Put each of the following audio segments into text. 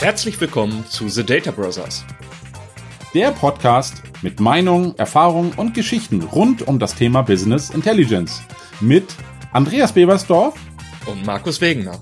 Herzlich willkommen zu The Data Brothers. Der Podcast mit Meinungen, Erfahrungen und Geschichten rund um das Thema Business Intelligence. Mit Andreas Bebersdorf Und Markus Wegener.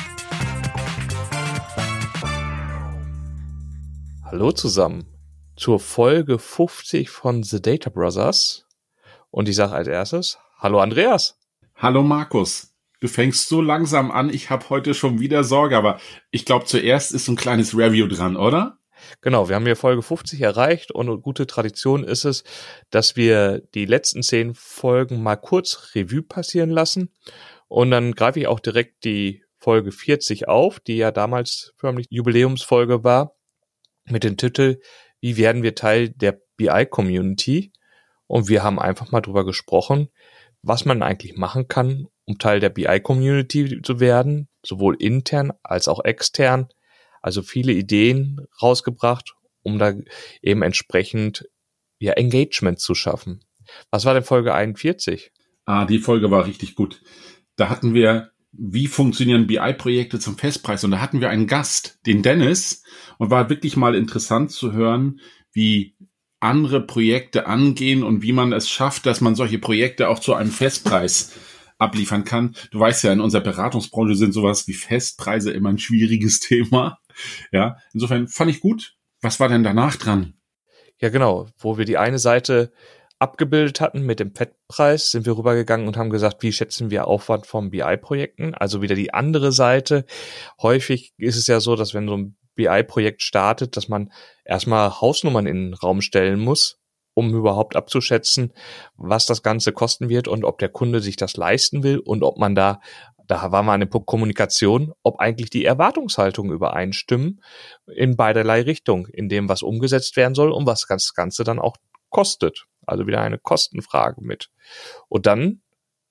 Hallo zusammen zur Folge 50 von The Data Brothers. Und ich sage als erstes, hallo Andreas. Hallo Markus. Du fängst so langsam an, ich habe heute schon wieder Sorge, aber ich glaube, zuerst ist so ein kleines Review dran, oder? Genau, wir haben hier Folge 50 erreicht und eine gute Tradition ist es, dass wir die letzten 10 Folgen mal kurz Revue passieren lassen. Und dann greife ich auch direkt die Folge 40 auf, die ja damals förmlich Jubiläumsfolge war, mit dem Titel Wie werden wir Teil der BI-Community? Und wir haben einfach mal drüber gesprochen, was man eigentlich machen kann, um Teil der BI-Community zu werden, sowohl intern als auch extern. Also viele Ideen rausgebracht, um da eben entsprechend Engagement zu schaffen. Was war denn Folge 41? Die Folge war richtig gut. Da hatten wir, wie funktionieren BI-Projekte zum Festpreis? Und da hatten wir einen Gast, den Dennis, und war wirklich mal interessant zu hören, wie andere Projekte angehen und wie man es schafft, dass man solche Projekte auch zu einem Festpreis abliefern kann. Du weißt ja, in unserer Beratungsbranche sind sowas wie Festpreise immer ein schwieriges Thema. Ja, insofern fand ich gut. Was war denn danach dran? Ja, genau. Wo wir die eine Seite abgebildet hatten mit dem Fettpreis, sind wir rübergegangen und haben gesagt, wie schätzen wir Aufwand von BI-Projekten? Also wieder die andere Seite. Häufig ist es ja so, dass wenn so ein BI-Projekt startet, dass man erstmal Hausnummern in den Raum stellen muss, um überhaupt abzuschätzen, was das Ganze kosten wird und ob der Kunde sich das leisten will und ob man da waren wir an dem Punkt Kommunikation, ob eigentlich die Erwartungshaltungen übereinstimmen in beiderlei Richtung, in dem, was umgesetzt werden soll und was das Ganze dann auch kostet. Also wieder eine Kostenfrage mit. Und dann,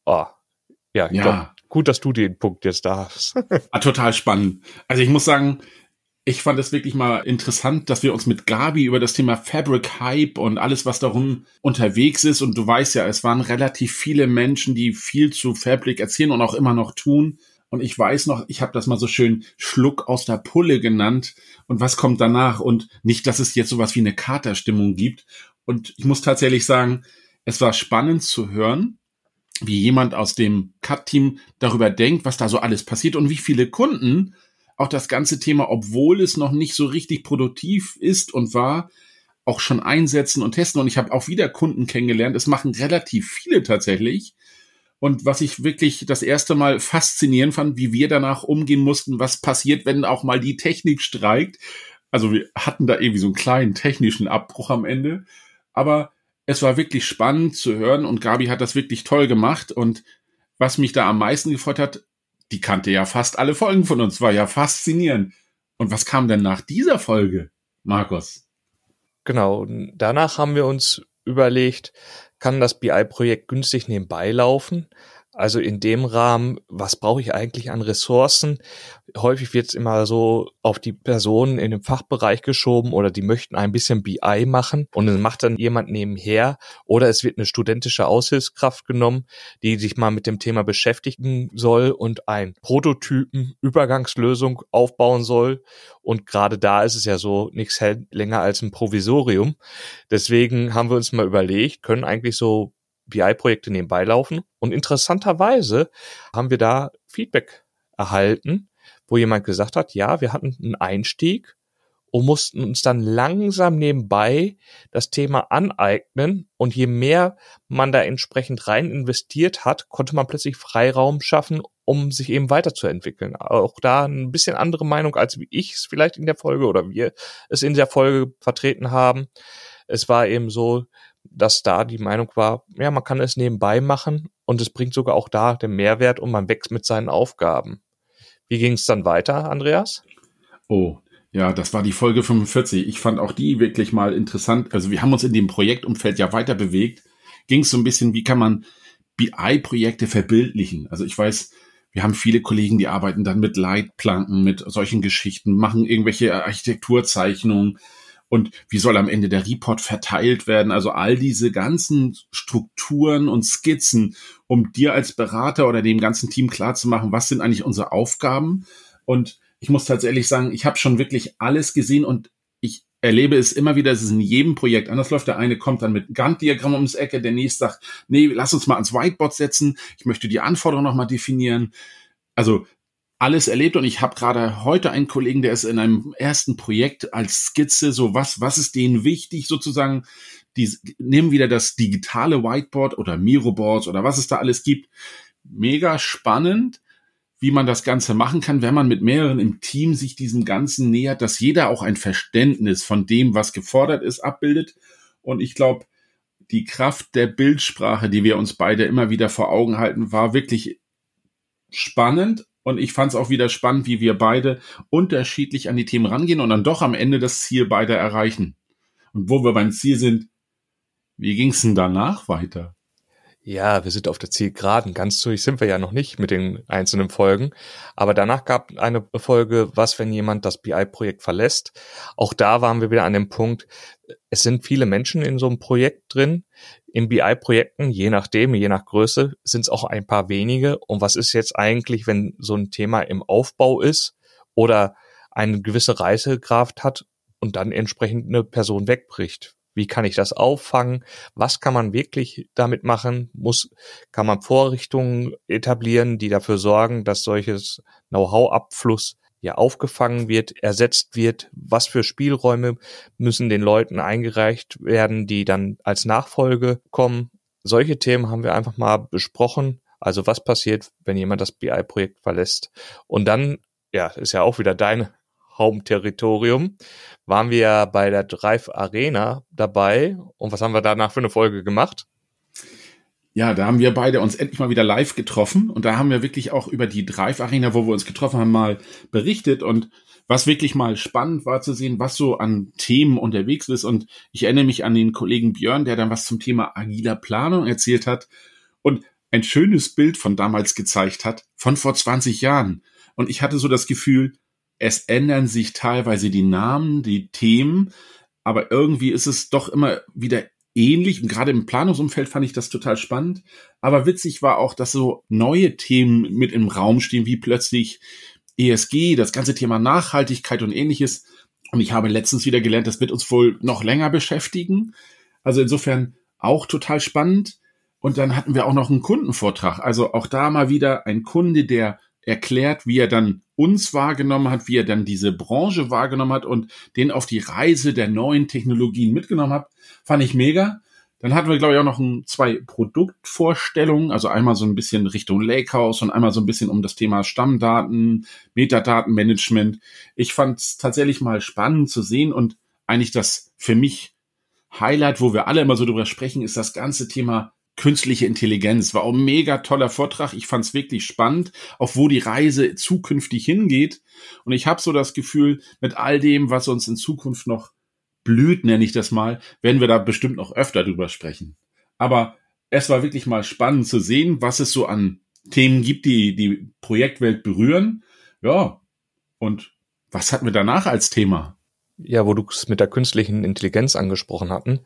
ich glaube, gut, dass du den Punkt jetzt da hast. Total spannend. Also ich muss sagen, ich fand es wirklich mal interessant, dass wir uns mit Gabi über das Thema Fabric Hype und alles, was darum unterwegs ist. Und du weißt ja, es waren relativ viele Menschen, die viel zu Fabric erzählen und auch immer noch tun. Und ich weiß noch, ich habe das mal so schön Schluck aus der Pulle genannt. Und was kommt danach? Und nicht, dass es jetzt sowas wie eine Katerstimmung gibt. Und ich muss tatsächlich sagen, es war spannend zu hören, wie jemand aus dem Cut-Team darüber denkt, was da so alles passiert und wie viele Kunden auch das ganze Thema, obwohl es noch nicht so richtig produktiv ist und war, auch schon einsetzen und testen. Und ich habe auch wieder Kunden kennengelernt. Es machen relativ viele tatsächlich. Und was ich wirklich das erste Mal faszinierend fand, wie wir danach umgehen mussten, was passiert, wenn auch mal die Technik streikt. Also wir hatten da irgendwie so einen kleinen technischen Abbruch am Ende. Aber es war wirklich spannend zu hören und Gabi hat das wirklich toll gemacht. Und was mich da am meisten gefreut hat, die kannte ja fast alle Folgen von uns, war ja faszinierend. Und was kam denn nach dieser Folge, Markus? Genau, danach haben wir uns überlegt, kann das BI-Projekt günstig nebenbei laufen? Also in dem Rahmen, was brauche ich eigentlich an Ressourcen? Häufig wird es immer so auf die Personen in dem Fachbereich geschoben oder die möchten ein bisschen BI machen und dann macht dann jemand nebenher oder es wird eine studentische Aushilfskraft genommen, die sich mal mit dem Thema beschäftigen soll und ein Prototypen, Übergangslösung aufbauen soll. Und gerade da ist es ja so, nichts hält länger als ein Provisorium. Deswegen haben wir uns mal überlegt, können eigentlich so BI-Projekte nebenbei laufen. Und interessanterweise haben wir da Feedback erhalten, wo jemand gesagt hat, ja, wir hatten einen Einstieg und mussten uns dann langsam nebenbei das Thema aneignen. Und je mehr man da entsprechend rein investiert hat, konnte man plötzlich Freiraum schaffen, um sich eben weiterzuentwickeln. Auch da ein bisschen andere Meinung, als wie ich es vielleicht in der Folge oder wir es in der Folge vertreten haben. Es war eben so, dass da die Meinung war, ja, man kann es nebenbei machen und es bringt sogar auch da den Mehrwert und man wächst mit seinen Aufgaben. Wie ging es dann weiter, Andreas? Oh, ja, das war die Folge 45. Ich fand auch die wirklich mal interessant. Also wir haben uns in dem Projektumfeld ja weiter bewegt. Ging es so ein bisschen, wie kann man BI-Projekte verbildlichen? Also ich weiß, wir haben viele Kollegen, die arbeiten dann mit Leitplanken, mit solchen Geschichten, machen irgendwelche Architekturzeichnungen. Und wie soll am Ende der Report verteilt werden? Also all diese ganzen Strukturen und Skizzen, um dir als Berater oder dem ganzen Team klarzumachen, was sind eigentlich unsere Aufgaben? Und ich muss tatsächlich sagen, ich habe schon wirklich alles gesehen und ich erlebe es immer wieder, es ist in jedem Projekt anders läuft. Der eine kommt dann mit Gantt-Diagramm ums Ecke, der nächste sagt, nee, lass uns mal ans Whiteboard setzen, ich möchte die Anforderungen nochmal definieren. Also alles erlebt und ich habe gerade heute einen Kollegen, der ist in einem ersten Projekt als Skizze, so was ist denen wichtig sozusagen, die nehmen wieder das digitale Whiteboard oder Miroboards oder was es da alles gibt. Mega spannend, wie man das Ganze machen kann, wenn man mit mehreren im Team sich diesem Ganzen nähert, dass jeder auch ein Verständnis von dem, was gefordert ist, abbildet. Und ich glaube, die Kraft der Bildsprache, die wir uns beide immer wieder vor Augen halten, war wirklich spannend. Und ich fand es auch wieder spannend, wie wir beide unterschiedlich an die Themen rangehen und dann doch am Ende das Ziel beide erreichen. Und wo wir beim Ziel sind, wie ging es denn danach weiter? Ja, wir sind auf der Zielgeraden. Ganz durch sind wir ja noch nicht mit den einzelnen Folgen. Aber danach gab eine Folge, was, wenn jemand das BI-Projekt verlässt. Auch da waren wir wieder an dem Punkt, es sind viele Menschen in so einem Projekt drin. In BI-Projekten, je nachdem, je nach Größe, sind es auch ein paar wenige. Und was ist jetzt eigentlich, wenn so ein Thema im Aufbau ist oder eine gewisse Reisekraft hat und dann entsprechend eine Person wegbricht? Wie kann ich das auffangen? Was kann man wirklich damit machen? Kann man Vorrichtungen etablieren, die dafür sorgen, dass solches Know-how-Abfluss ja aufgefangen wird, ersetzt wird? Was für Spielräume müssen den Leuten eingereicht werden, die dann als Nachfolge kommen? Solche Themen haben wir einfach mal besprochen. Also was passiert, wenn jemand das BI-Projekt verlässt? Und dann, ja, ist ja auch wieder dein Home-Territorium, waren wir ja bei der Drive Arena dabei. Und was haben wir danach für eine Folge gemacht? Ja, da haben wir beide uns endlich mal wieder live getroffen und da haben wir wirklich auch über die Drive Arena, wo wir uns getroffen haben, mal berichtet und was wirklich mal spannend war zu sehen, was so an Themen unterwegs ist und ich erinnere mich an den Kollegen Björn, der dann was zum Thema agiler Planung erzählt hat und ein schönes Bild von damals gezeigt hat, von vor 20 Jahren. Und ich hatte so das Gefühl, es ändern sich teilweise die Namen, die Themen, aber irgendwie ist es doch immer wieder ähnlich. Und gerade im Planungsumfeld fand ich das total spannend. Aber witzig war auch, dass so neue Themen mit im Raum stehen, wie plötzlich ESG, das ganze Thema Nachhaltigkeit und ähnliches. Und ich habe letztens wieder gelernt, das wird uns wohl noch länger beschäftigen. Also insofern auch total spannend. Und dann hatten wir auch noch einen Kundenvortrag. Also auch da mal wieder ein Kunde, der erklärt, wie er dann uns wahrgenommen hat, wie er dann diese Branche wahrgenommen hat und den auf die Reise der neuen Technologien mitgenommen hat. Fand ich mega. Dann hatten wir, glaube ich, auch noch zwei Produktvorstellungen, also einmal so ein bisschen Richtung Lakehouse und einmal so ein bisschen um das Thema Stammdaten, Metadatenmanagement. Ich fand es tatsächlich mal spannend zu sehen und eigentlich das für mich Highlight, wo wir alle immer so drüber sprechen, ist das ganze Thema künstliche Intelligenz. War auch ein mega toller Vortrag. Ich fand es wirklich spannend, auf wo die Reise zukünftig hingeht. Und ich habe so das Gefühl, mit all dem, was uns in Zukunft noch blüht, nenne ich das mal, werden wir da bestimmt noch öfter drüber sprechen. Aber es war wirklich mal spannend zu sehen, was es so an Themen gibt, die die Projektwelt berühren. Ja, und was hatten wir danach als Thema? Ja, wo du es mit der künstlichen Intelligenz angesprochen hatten.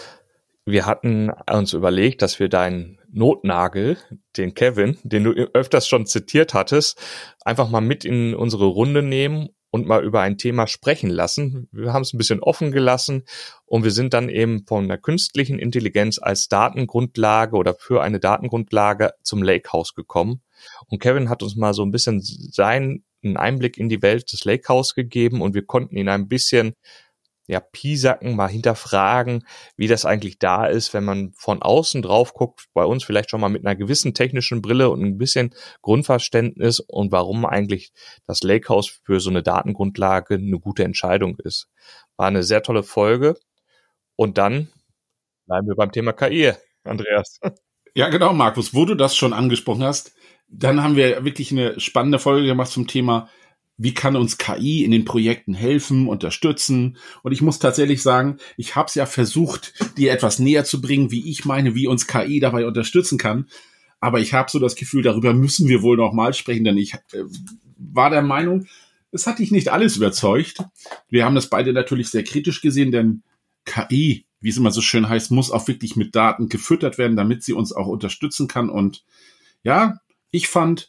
Wir hatten uns überlegt, dass wir deinen Notnagel, den Kevin, den du öfters schon zitiert hattest, einfach mal mit in unsere Runde nehmen und mal über ein Thema sprechen lassen. Wir haben es ein bisschen offen gelassen und wir sind dann eben von der künstlichen Intelligenz als Datengrundlage oder für eine Datengrundlage zum Lakehouse gekommen. Und Kevin hat uns mal so ein bisschen seinen Einblick in die Welt des Lakehouse gegeben und wir konnten ihn ein bisschen piesacken, mal hinterfragen, wie das eigentlich da ist, wenn man von außen drauf guckt, bei uns vielleicht schon mal mit einer gewissen technischen Brille und ein bisschen Grundverständnis und warum eigentlich das Lakehouse für so eine Datengrundlage eine gute Entscheidung ist. War eine sehr tolle Folge. Und dann bleiben wir beim Thema KI, Andreas. Ja, genau, Markus, wo du das schon angesprochen hast, dann haben wir wirklich eine spannende Folge gemacht zum Thema, wie kann uns KI in den Projekten helfen, unterstützen? Und ich muss tatsächlich sagen, ich habe es ja versucht, dir etwas näher zu bringen, wie ich meine, wie uns KI dabei unterstützen kann. Aber ich habe so das Gefühl, darüber müssen wir wohl noch mal sprechen, denn ich war der Meinung, es hat dich nicht alles überzeugt. Wir haben das beide natürlich sehr kritisch gesehen, denn KI, wie es immer so schön heißt, muss auch wirklich mit Daten gefüttert werden, damit sie uns auch unterstützen kann. Und ja, ich fand,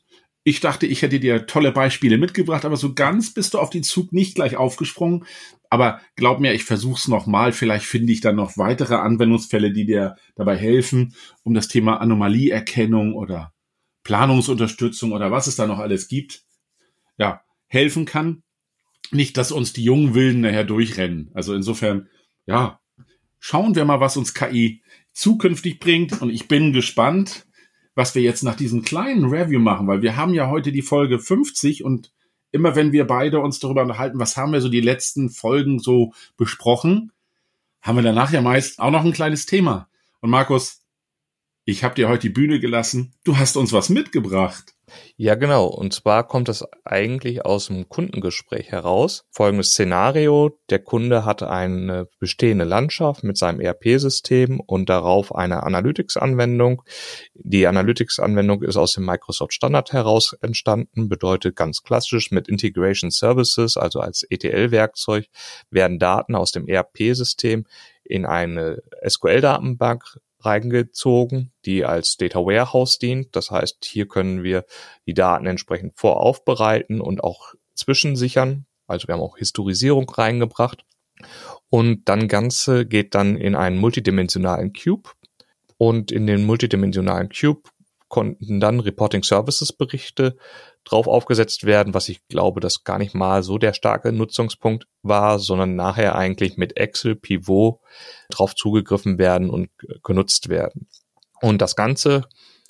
Ich dachte, ich hätte dir tolle Beispiele mitgebracht, aber so ganz bist du auf den Zug nicht gleich aufgesprungen. Aber glaub mir, ich versuch's nochmal. Vielleicht finde ich dann noch weitere Anwendungsfälle, die dir dabei helfen, um das Thema Anomalieerkennung oder Planungsunterstützung oder was es da noch alles gibt, ja, helfen kann. Nicht, dass uns die jungen Wilden nachher durchrennen. Also insofern, ja, schauen wir mal, was uns KI zukünftig bringt. Und ich bin gespannt, was wir jetzt nach diesem kleinen Review machen, weil wir haben ja heute die Folge 50 und immer wenn wir beide uns darüber unterhalten, was haben wir so die letzten Folgen so besprochen, haben wir danach ja meist auch noch ein kleines Thema. Und Markus, ich habe dir heute die Bühne gelassen. Du hast uns was mitgebracht. Ja, genau. Und zwar kommt das eigentlich aus dem Kundengespräch heraus. Folgendes Szenario. Der Kunde hat eine bestehende Landschaft mit seinem ERP-System und darauf eine Analytics-Anwendung. Die Analytics-Anwendung ist aus dem Microsoft Standard heraus entstanden, bedeutet ganz klassisch mit Integration Services, also als ETL-Werkzeug, werden Daten aus dem ERP-System in eine SQL-Datenbank reingezogen, die als Data Warehouse dient. Das heißt, hier können wir die Daten entsprechend voraufbereiten und auch zwischensichern. Also wir haben auch Historisierung reingebracht. Und dann Ganze geht dann in einen multidimensionalen Cube. Und in den multidimensionalen Cube konnten dann Reporting Services Berichte drauf aufgesetzt werden, was ich glaube, dass gar nicht mal so der starke Nutzungspunkt war, sondern nachher eigentlich mit Excel Pivot drauf zugegriffen werden und genutzt werden. Und das Ganze,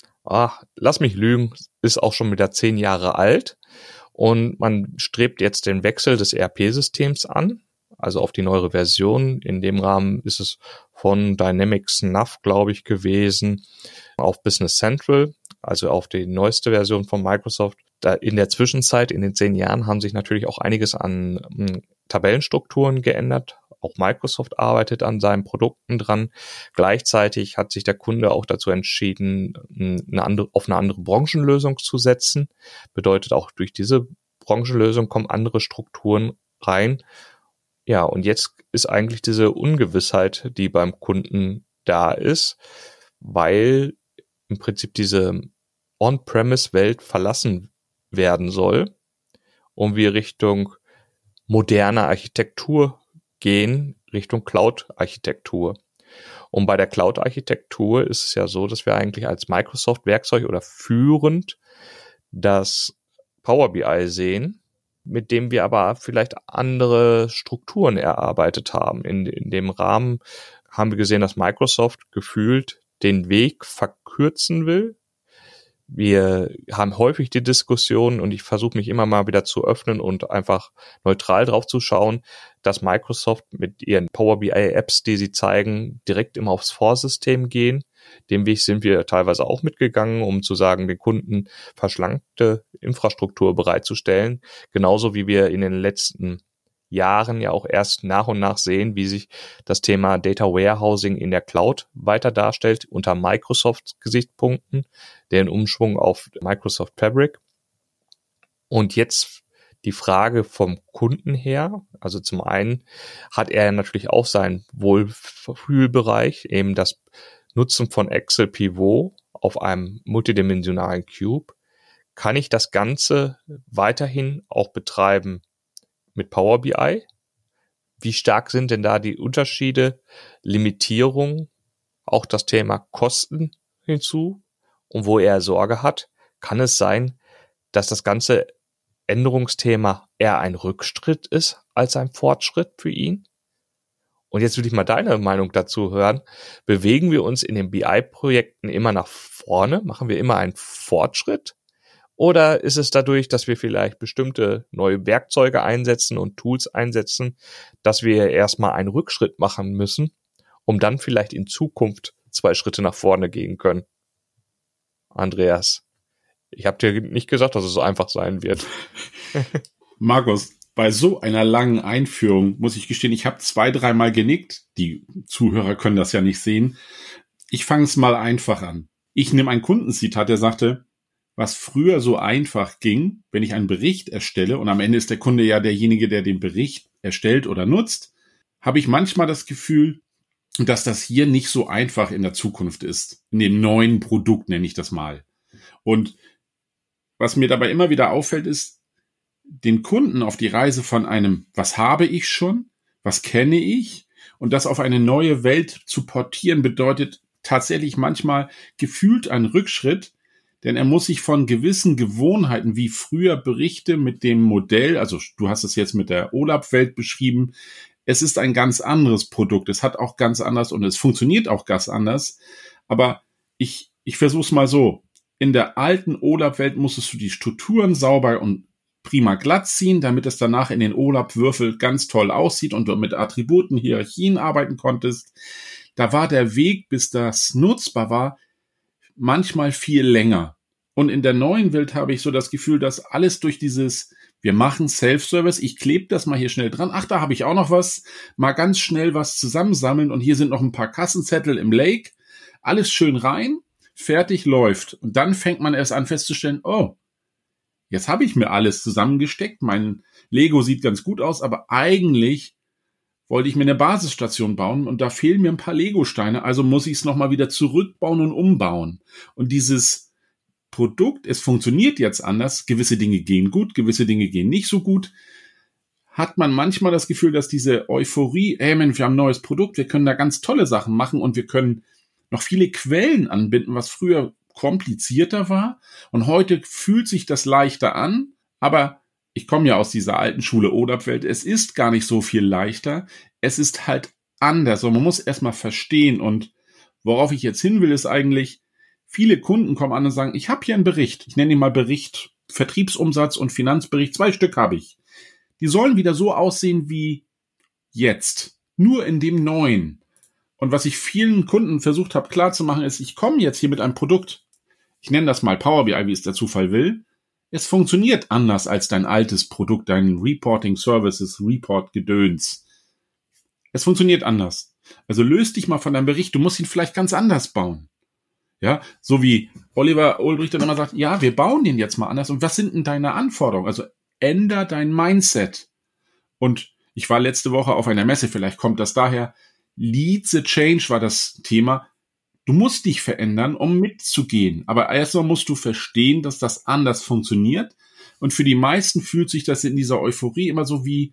lass mich lügen, ist auch schon wieder 10 Jahre alt und man strebt jetzt den Wechsel des ERP-Systems an, also auf die neuere Version. In dem Rahmen ist es von Dynamics NAV, glaube ich, gewesen, auf Business Central, also auf die neueste Version von Microsoft. Da in der Zwischenzeit, in den 10 Jahren, haben sich natürlich auch einiges an Tabellenstrukturen geändert. Auch Microsoft arbeitet an seinen Produkten dran. Gleichzeitig hat sich der Kunde auch dazu entschieden, auf eine andere Branchenlösung zu setzen. Bedeutet auch, durch diese Branchenlösung kommen andere Strukturen rein. Ja, und jetzt ist eigentlich diese Ungewissheit, die beim Kunden da ist, weil im Prinzip diese On-Premise-Welt verlassen werden soll und wir Richtung moderne Architektur gehen, Richtung Cloud-Architektur. Und bei der Cloud-Architektur ist es ja so, dass wir eigentlich als Microsoft-Werkzeug oder führend das Power BI sehen, mit dem wir aber vielleicht andere Strukturen erarbeitet haben. In dem Rahmen haben wir gesehen, dass Microsoft gefühlt den Weg verkürzen will. Wir haben häufig die Diskussion und ich versuche mich immer mal wieder zu öffnen und einfach neutral drauf zu schauen, dass Microsoft mit ihren Power BI Apps, die sie zeigen, direkt immer aufs Vorsystem gehen. Dem Weg sind wir teilweise auch mitgegangen, um zu sagen, den Kunden verschlankte Infrastruktur bereitzustellen. Genauso wie wir in den letzten Jahren ja auch erst nach und nach sehen, wie sich das Thema Data Warehousing in der Cloud weiter darstellt unter Microsoft-Gesichtspunkten, den Umschwung auf Microsoft Fabric. Und jetzt die Frage vom Kunden her, also zum einen hat er natürlich auch seinen Wohlfühlbereich, eben das Nutzen von Excel Pivot auf einem multidimensionalen Cube. Kann ich das Ganze weiterhin auch betreiben mit Power BI? Wie stark sind denn da die Unterschiede, Limitierung, auch das Thema Kosten hinzu? Und wo er Sorge hat, kann es sein, dass das ganze Änderungsthema eher ein Rückschritt ist als ein Fortschritt für ihn? Und jetzt würde ich mal deine Meinung dazu hören. Bewegen wir uns in den BI-Projekten immer nach vorne? Machen wir immer einen Fortschritt? Oder ist es dadurch, dass wir vielleicht bestimmte neue Werkzeuge einsetzen und Tools einsetzen, dass wir erstmal einen Rückschritt machen müssen, um dann vielleicht in Zukunft 2 Schritte nach vorne gehen können? Andreas, ich habe dir nicht gesagt, dass es so einfach sein wird. Markus, bei so einer langen Einführung muss ich gestehen, ich habe 2-3 Mal genickt. Die Zuhörer können das ja nicht sehen. Ich fange es mal einfach an. Ich nehme ein Kundenzitat, der sagte, was früher so einfach ging, wenn ich einen Bericht erstelle, und am Ende ist der Kunde ja derjenige, der den Bericht erstellt oder nutzt, habe ich manchmal das Gefühl, dass das hier nicht so einfach in der Zukunft ist. In dem neuen Produkt nenne ich das mal. Und was mir dabei immer wieder auffällt, ist, den Kunden auf die Reise von einem, was habe ich schon, was kenne ich, und das auf eine neue Welt zu portieren, bedeutet tatsächlich manchmal gefühlt ein Rückschritt, denn er muss sich von gewissen Gewohnheiten, wie früher Berichte mit dem Modell, also du hast es jetzt mit der OLAP-Welt beschrieben, es ist ein ganz anderes Produkt, es hat auch ganz anders und es funktioniert auch ganz anders, aber ich versuche es mal so, in der alten OLAP-Welt musstest du die Strukturen sauber und prima glatt ziehen, damit es danach in den OLAP-Würfel ganz toll aussieht und du mit Attributen, Hierarchien arbeiten konntest. Da war der Weg, bis das nutzbar war, manchmal viel länger. Und in der neuen Welt habe ich so das Gefühl, dass alles durch dieses, wir machen Self-Service, ich klebe das mal hier schnell dran, ach, da habe ich auch noch was, mal ganz schnell was zusammensammeln und hier sind noch ein paar Kassenzettel im Lake, alles schön rein, fertig, läuft. Und dann fängt man erst an festzustellen, oh, jetzt habe ich mir alles zusammengesteckt, mein Lego sieht ganz gut aus, aber eigentlich wollte ich mir eine Basisstation bauen und da fehlen mir ein paar Lego-Steine, also muss ich es nochmal wieder zurückbauen und umbauen. Und dieses Produkt, es funktioniert jetzt anders, gewisse Dinge gehen gut, gewisse Dinge gehen nicht so gut, hat man manchmal das Gefühl, dass diese Euphorie, Mensch, wir haben ein neues Produkt, wir können da ganz tolle Sachen machen und wir können noch viele Quellen anbinden, was früher komplizierter war und heute fühlt sich das leichter an, aber ich komme ja aus dieser alten Schule OLAP-Welt, es ist gar nicht so viel leichter, es ist halt anders und man muss erstmal verstehen und worauf ich jetzt hin will, ist eigentlich, viele Kunden kommen an und sagen, ich habe hier einen Bericht, ich nenne ihn mal Bericht, Vertriebsumsatz und Finanzbericht, 2 Stück habe ich. Die sollen wieder so aussehen wie jetzt, nur in dem neuen. Und was ich vielen Kunden versucht habe klarzumachen, ist, ich komme jetzt hier mit einem Produkt, ich nenne das mal Power BI, wie es der Zufall will. Es funktioniert anders als dein altes Produkt, dein Reporting Services, Report-Gedöns. Es funktioniert anders. Also löst dich mal von deinem Bericht, du musst ihn vielleicht ganz anders bauen. Ja, so wie Oliver Ulbricht dann immer sagt, ja, wir bauen den jetzt mal anders. Und was sind denn deine Anforderungen? Also änder dein Mindset. Und ich war letzte Woche auf einer Messe, vielleicht kommt das daher. Lead the Change war das Thema. Du musst dich verändern, um mitzugehen. Aber erstmal musst du verstehen, dass das anders funktioniert. Und für die meisten fühlt sich das in dieser Euphorie immer so wie,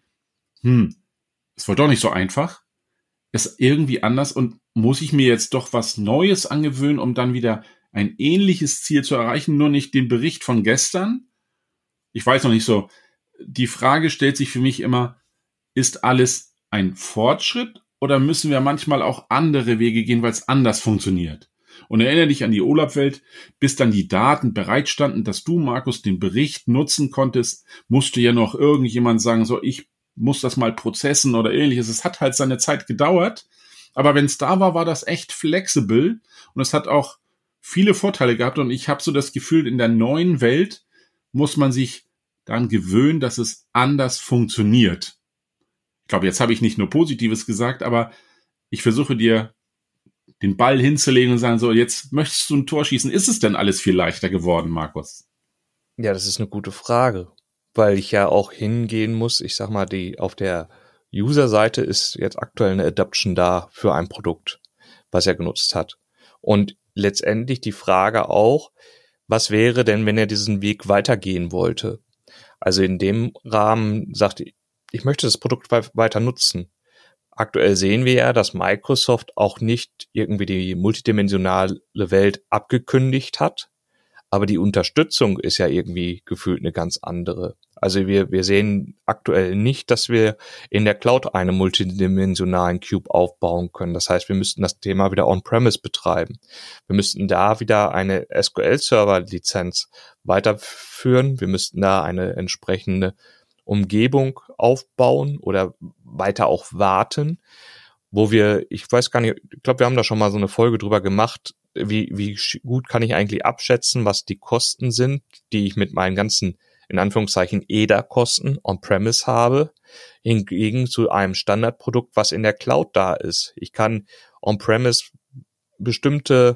es war doch nicht so einfach. Es ist irgendwie anders und muss ich mir jetzt doch was Neues angewöhnen, um dann wieder ein ähnliches Ziel zu erreichen, nur nicht den Bericht von gestern? Ich weiß noch nicht so. Die Frage stellt sich für mich immer, ist alles ein Fortschritt? Oder müssen wir manchmal auch andere Wege gehen, weil es anders funktioniert? Und erinnere dich an die OLAP-Welt, bis dann die Daten bereitstanden, dass du, Markus, den Bericht nutzen konntest, musste ja noch irgendjemand sagen, so, ich muss das mal prozessen oder ähnliches. Es hat halt seine Zeit gedauert, aber wenn es da war, war das echt flexibel und es hat auch viele Vorteile gehabt und ich habe so das Gefühl, in der neuen Welt muss man sich daran gewöhnen, dass es anders funktioniert. Ich glaube, jetzt habe ich nicht nur Positives gesagt, aber ich versuche dir den Ball hinzulegen und sagen, so, jetzt möchtest du ein Tor schießen. Ist es denn alles viel leichter geworden, Markus? Ja, das ist eine gute Frage, weil ich ja auch hingehen muss. Ich sag mal, auf der User-Seite ist jetzt aktuell eine Adoption da für ein Produkt, was er genutzt hat. Und letztendlich die Frage auch, was wäre denn, wenn er diesen Weg weitergehen wollte? Also in dem Rahmen sagt ich möchte das Produkt weiter nutzen. Aktuell sehen wir ja, dass Microsoft auch nicht irgendwie die multidimensionale Welt abgekündigt hat, aber die Unterstützung ist ja irgendwie gefühlt eine ganz andere. Also wir sehen aktuell nicht, dass wir in der Cloud einen multidimensionalen Cube aufbauen können. Das heißt, wir müssten das Thema wieder on-premise betreiben. Wir müssten da wieder eine SQL-Server-Lizenz weiterführen. Wir müssten da eine entsprechende Umgebung aufbauen oder weiter auch warten, wo ich weiß gar nicht, ich glaube, wir haben da schon mal so eine Folge drüber gemacht, wie gut kann ich eigentlich abschätzen, was die Kosten sind, die ich mit meinen ganzen, in Anführungszeichen, EDA-Kosten on-premise habe, hingegen zu einem Standardprodukt, was in der Cloud da ist. Ich kann on-premise bestimmte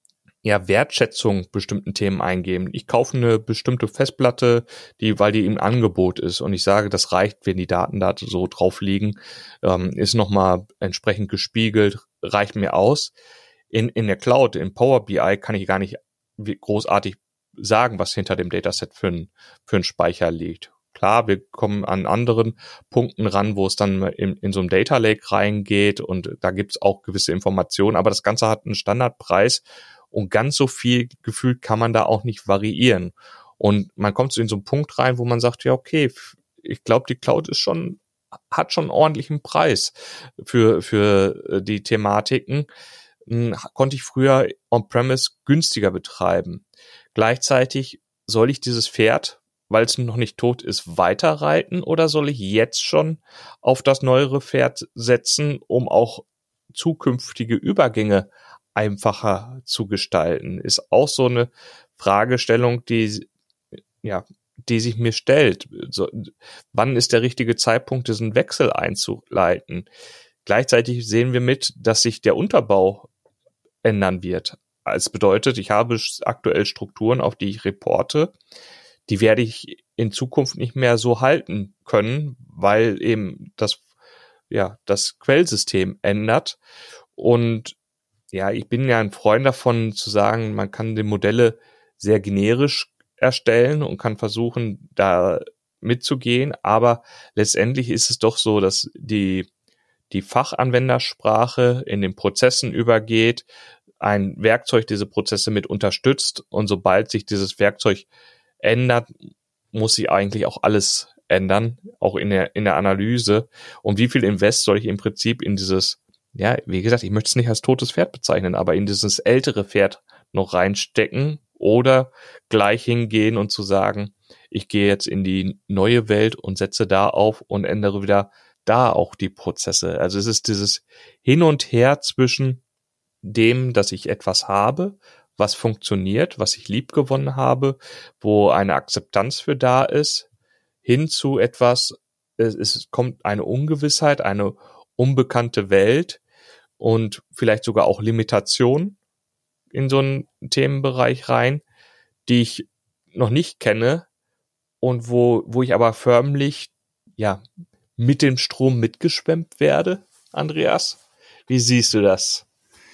Wertschätzung bestimmten Themen eingeben. Ich kaufe eine bestimmte Festplatte, weil die im Angebot ist und ich sage, das reicht, wenn die Daten da so drauf liegen, ist nochmal entsprechend gespiegelt, reicht mir aus. In der Cloud, in Power BI kann ich gar nicht großartig sagen, was hinter dem Dataset für ein Speicher liegt. Klar, wir kommen an anderen Punkten ran, wo es dann in so einem Data Lake reingeht und da gibt's auch gewisse Informationen, aber das Ganze hat einen Standardpreis und ganz so viel gefühlt kann man da auch nicht variieren. Und man kommt so in so einen Punkt rein, wo man sagt, ja okay, ich glaube, die Cloud hat schon einen ordentlichen Preis für die Thematiken. Konnte ich früher on-premise günstiger betreiben. Gleichzeitig soll ich dieses Pferd, weil es noch nicht tot ist, weiterreiten oder soll ich jetzt schon auf das neuere Pferd setzen, um auch zukünftige Übergänge einfacher zu gestalten? Ist auch so eine Fragestellung, die sich mir stellt. So, wann ist der richtige Zeitpunkt, diesen Wechsel einzuleiten? Gleichzeitig sehen wir mit, dass sich der Unterbau ändern wird. Es bedeutet, ich habe aktuell Strukturen, auf die ich reporte, die werde ich in Zukunft nicht mehr so halten können, weil eben das Quellsystem ändert. Und ja, ich bin ja ein Freund davon zu sagen, man kann die Modelle sehr generisch erstellen und kann versuchen, da mitzugehen. Aber letztendlich ist es doch so, dass die Fachanwendersprache in den Prozessen übergeht, ein Werkzeug diese Prozesse mit unterstützt und sobald sich dieses Werkzeug ändert, muss sich eigentlich auch alles ändern, auch in der Analyse. Und wie viel Invest soll ich im Prinzip in dieses, ja, wie gesagt, ich möchte es nicht als totes Pferd bezeichnen, aber in dieses ältere Pferd noch reinstecken oder gleich hingehen und zu sagen, ich gehe jetzt in die neue Welt und setze da auf und ändere wieder da auch die Prozesse. Also es ist dieses Hin und Her zwischen dem, dass ich etwas habe, was funktioniert, was ich liebgewonnen habe, wo eine Akzeptanz für da ist, hin zu etwas, es kommt eine Ungewissheit, eine unbekannte Welt und vielleicht sogar auch Limitation in so einen Themenbereich rein, die ich noch nicht kenne und wo ich aber förmlich, ja, mit dem Strom mitgeschwemmt werde. Andreas, wie siehst du das?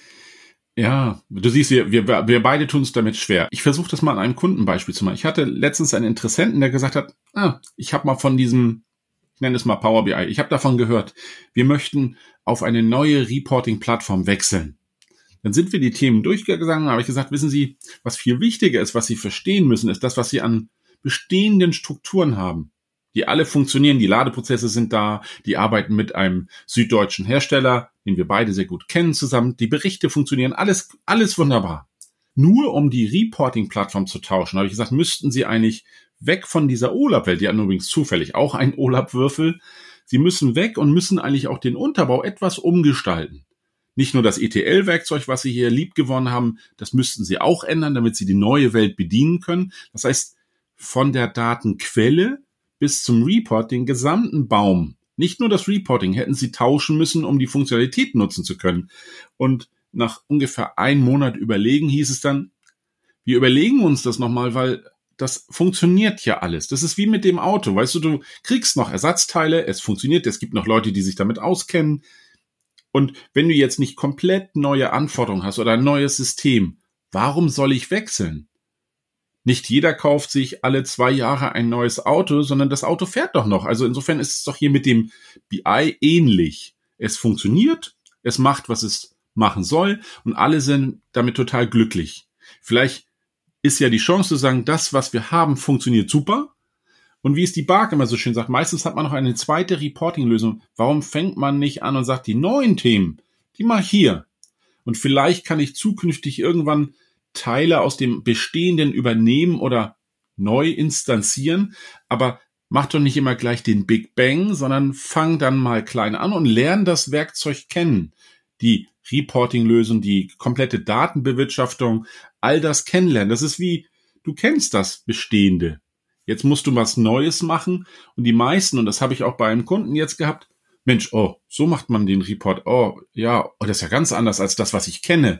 Ja, du siehst, wir beide tun es damit schwer. Ich versuche das mal an einem Kundenbeispiel zu machen. Ich hatte letztens einen Interessenten, der gesagt hat, ich habe mal von diesem, ich nenne es mal Power BI, ich habe davon gehört, wir möchten auf eine neue Reporting-Plattform wechseln. Dann sind wir die Themen durchgegangen, habe ich gesagt, wissen Sie, was viel wichtiger ist, was Sie verstehen müssen, ist das, was Sie an bestehenden Strukturen haben. Die alle funktionieren, die Ladeprozesse sind da, die arbeiten mit einem süddeutschen Hersteller, den wir beide sehr gut kennen zusammen, die Berichte funktionieren, alles wunderbar. Nur um die Reporting-Plattform zu tauschen, habe ich gesagt, müssten Sie eigentlich weg von dieser OLAP-Welt, die hat übrigens zufällig auch einen OLAP-Würfel, Sie müssen weg und müssen eigentlich auch den Unterbau etwas umgestalten. Nicht nur das ETL-Werkzeug, was Sie hier liebgewonnen haben, das müssten Sie auch ändern, damit Sie die neue Welt bedienen können. Das heißt, von der Datenquelle bis zum Report, den gesamten Baum, nicht nur das Reporting, hätten Sie tauschen müssen, um die Funktionalität nutzen zu können. Und nach ungefähr 1 Monat Überlegen hieß es dann, wir überlegen uns das nochmal, weil das funktioniert ja alles. Das ist wie mit dem Auto, weißt du kriegst noch Ersatzteile, es funktioniert, es gibt noch Leute, die sich damit auskennen. Und wenn du jetzt nicht komplett neue Anforderungen hast oder ein neues System, warum soll ich wechseln? Nicht jeder kauft sich alle 2 Jahre ein neues Auto, sondern das Auto fährt doch noch. Also insofern ist es doch hier mit dem BI ähnlich. Es funktioniert, es macht, was es machen soll und alle sind damit total glücklich. Vielleicht ist ja die Chance zu sagen, das, was wir haben, funktioniert super. Und wie es die BARC immer so schön sagt, meistens hat man noch eine zweite Reporting-Lösung. Warum fängt man nicht an und sagt, die neuen Themen, die mache ich hier. Und vielleicht kann ich zukünftig irgendwann Teile aus dem Bestehenden übernehmen oder neu instanzieren, aber mach doch nicht immer gleich den Big Bang, sondern fang dann mal klein an und lern das Werkzeug kennen. Die Reporting-Lösung, die komplette Datenbewirtschaftung, all das kennenlernen. Das ist wie, du kennst das Bestehende. Jetzt musst du was Neues machen und die meisten, und das habe ich auch bei einem Kunden jetzt gehabt, Mensch, so macht man den Report. Das ist ja ganz anders als das, was ich kenne.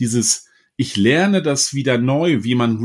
Ich lerne das wieder neu, wie man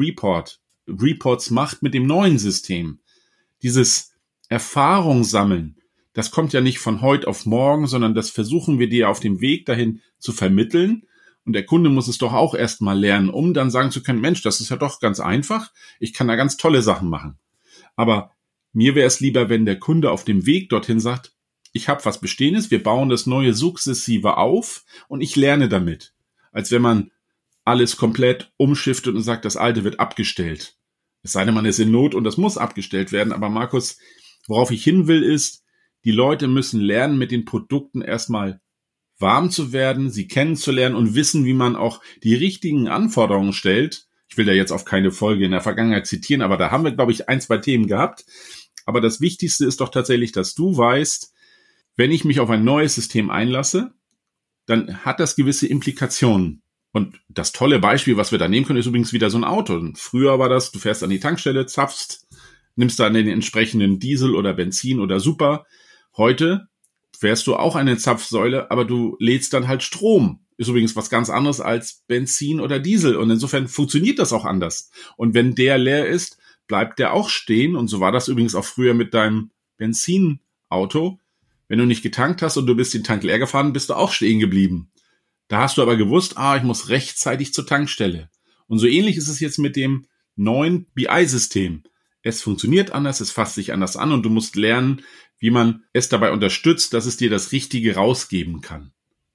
Reports macht mit dem neuen System. Dieses Erfahrung sammeln, das kommt ja nicht von heute auf morgen, sondern das versuchen wir dir auf dem Weg dahin zu vermitteln. Und der Kunde muss es doch auch erstmal lernen, um dann sagen zu können, Mensch, das ist ja doch ganz einfach. Ich kann da ganz tolle Sachen machen. Aber mir wäre es lieber, wenn der Kunde auf dem Weg dorthin sagt, ich habe was Bestehendes, wir bauen das Neue sukzessive auf und ich lerne damit. Als wenn man alles komplett umschiftet und sagt, das Alte wird abgestellt. Es sei denn, man ist in Not und das muss abgestellt werden. Aber Markus, worauf ich hin will, ist, die Leute müssen lernen, mit den Produkten erstmal warm zu werden, sie kennenzulernen und wissen, wie man auch die richtigen Anforderungen stellt. Ich will da jetzt auf keine Folge in der Vergangenheit zitieren, aber da haben wir, glaube ich, 1, 2 Themen gehabt. Aber das Wichtigste ist doch tatsächlich, dass du weißt, wenn ich mich auf ein neues System einlasse, dann hat das gewisse Implikationen. Und das tolle Beispiel, was wir da nehmen können, ist übrigens wieder so ein Auto. Früher war das, du fährst an die Tankstelle, zapfst, nimmst dann den entsprechenden Diesel oder Benzin oder Super. Heute fährst du auch eine Zapfsäule, aber du lädst dann halt Strom. Ist übrigens was ganz anderes als Benzin oder Diesel. Und insofern funktioniert das auch anders. Und wenn der leer ist, bleibt der auch stehen. Und so war das übrigens auch früher mit deinem Benzinauto. Wenn du nicht getankt hast und du bist den Tank leer gefahren, bist du auch stehen geblieben. Da hast du aber gewusst, ich muss rechtzeitig zur Tankstelle. Und so ähnlich ist es jetzt mit dem neuen BI-System. Es funktioniert anders, es fasst sich anders an und du musst lernen, wie man es dabei unterstützt, dass es dir das Richtige rausgeben kann.